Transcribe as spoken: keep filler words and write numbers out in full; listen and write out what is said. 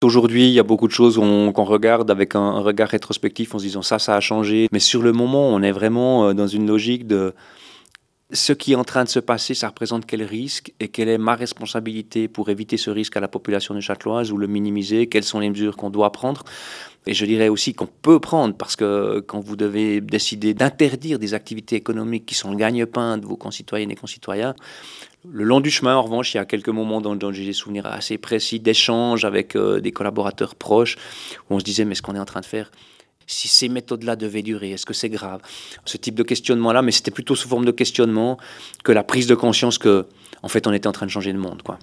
Aujourd'hui, il y a beaucoup de choses on- qu'on regarde avec un, un regard rétrospectif en se disant ça, ça a changé. Mais sur le moment, on est vraiment euh, dans une logique de ce qui est en train de se passer, ça représente quel risque et quelle est ma responsabilité pour éviter ce risque à la population de Châteloise ou le minimiser, quelles sont les mesures qu'on doit prendre. Et je dirais aussi qu'on peut prendre parce que quand vous devez décider d'interdire des activités économiques qui sont le gagne-pain de vos concitoyennes et concitoyens, le long du chemin, en revanche, il y a quelques moments dont, dont j'ai des souvenirs assez précis d'échanges avec euh, des collaborateurs proches où on se disait mais ce qu'on est en train de faire, si ces méthodes-là devaient durer, est-ce que c'est grave? Ce type de questionnement-là, mais c'était plutôt sous forme de questionnement que la prise de conscience que, en fait, on était en train de changer le monde, quoi.